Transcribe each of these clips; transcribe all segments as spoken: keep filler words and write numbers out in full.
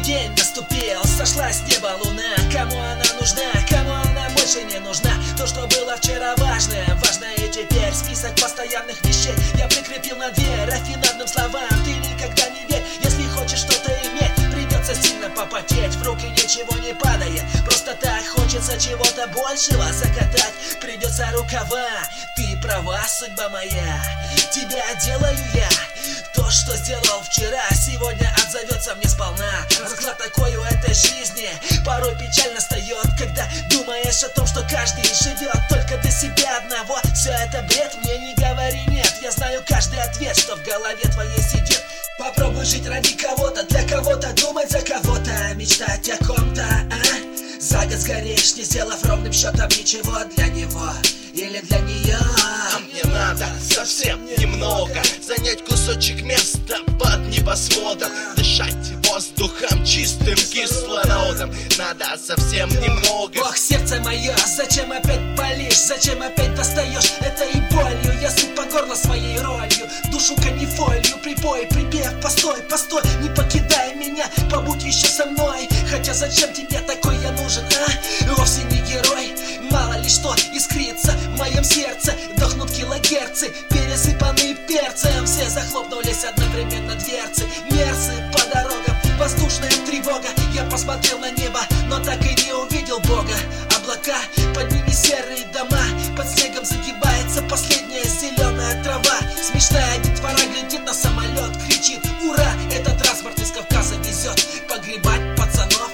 день наступил, сошла с неба луна. Кому она нужна, кому она больше не нужна? То, что было вчера важное, важно и теперь. Список постоянных вещей я прикрепил на дверь рафинадным словам. Ты никогда не верь, если хочешь что-то иметь, придется сильно попотеть. В руки ничего не падает, просто так хочется чего-то большего закатать. Придется рукава, ты права, судьба моя. Тебя делаю я. То, что сделал вчера, сегодня отзовется мне сполна. Расклад такой у этой жизни порой печально встает, когда думаешь о том, что каждый живет только для себя одного. Все это бред, мне не говори нет. Я знаю каждый ответ, что в голове твоей сидит. Попробуй жить ради кого-то, для кого-то думать за кого-то, мечтать о ком-то, а? За год сгоришь, не сделав ровным счетом ничего для него или для нее. А мне надо совсем немного занять кусочек места под небосводом, дышать воздухом чистым кислородом. Надо совсем немного. Ох, сердце мое, зачем опять болишь, зачем опять достаешь этой болью? Я сыт по горло своей ролью, душу канифолью, припой, припев, постой, постой, не покидай меня, побудь еще со мной. Хотя зачем тебе такой я нужен, а? Вовсе не герой, мало ли что искрится в моем сердце. Дохнут килогерцы, пересыпанные перцем. Все захлопнулись одновременно дверцы. Мерсы по дорогам, воздушная тревога. Я посмотрел на небо, но так и не увидел Бога. Облака, под ними серые дома, под снегом загибается последняя зеленая трава. Смешная детвора глядит на самолет, кричит: ура, этот транспорт из Кавказа везет погребать пацанов.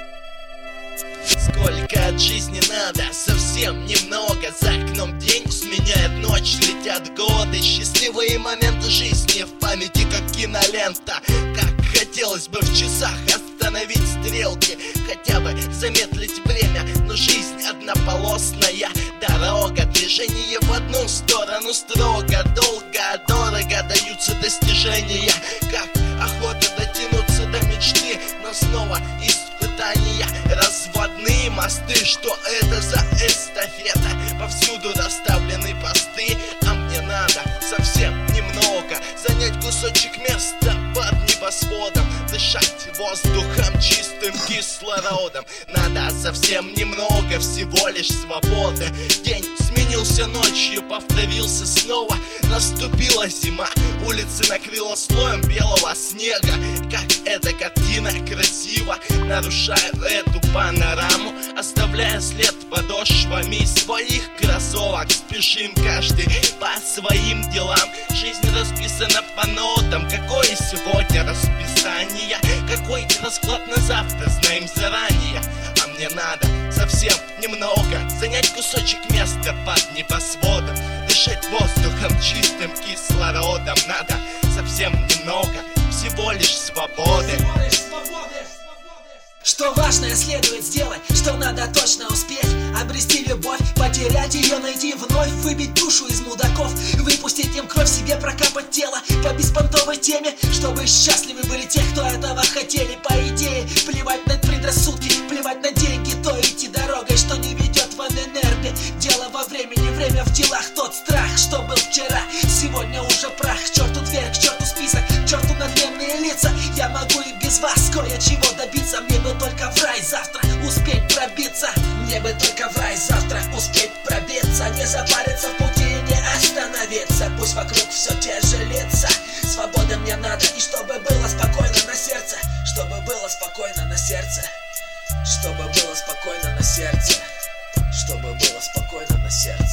Сколько от жизни надо, совсем немного. За окном день сменяет ночь, летят годы. Счастливые моменты жизни в памяти, как кинолента. Как хотелось бы в часах остановить стрелки, хотя бы замедлить время. Но жизнь однополосная дорога, движение в одну сторону строго. Долго, дорого даются достижения, как охота дотянуться до мечты, но снова испытания. Разводные мосты, что это за эстафета? Повсюду расставлены посты, а мне надо совсем немного занять кусочек места под небосводом, дышать воздухом чистым кислородом. Надо совсем немного, всего лишь свободы. День сменился ночью, повторился снова. Наступила зима, улицы накрыла слоем белого снега. Как эта картина красиво нарушает эту панораму, оставляя след подошвами своих кроссовок. Спешим каждый по своим делам, жизнь расписана по нотам. Какое сегодня расписание, какой расклад на завтра, знаем заранее. А мне надо совсем немного занять кусочек места под небосводом, дышать воздухом чистым кислородом. Надо совсем немного, всего лишь свободы. Что важное следует сделать, что надо точно успеть. Обрести любовь, потерять ее, найти вновь. Выбить душу из мудаков, выпустить им кровь, себе прокапать тело по беспонтовой теме, чтобы счастливы были те, кто этого хотели. По идее, плевать на предрассудки, плевать на деньги, то идти дорогой, что не ведет в энергии. Дело во времени, время в делах. Тот страх, что был вчера, сегодня уже прах. К черту дверь, к черту список, к черту надменные лица. Я могу и без вас кое-чего добиться. Мне бы только в рай завтра успеть пробиться. Мне бы только в рай завтра успеть пробиться. Не запариться в пути и не остановиться. Пусть вокруг все те же лица. Свободы мне надо, и чтобы было спокойно на сердце. Чтобы было спокойно на сердце. Чтобы было спокойно на сердце. Чтобы было спокойно на сердце.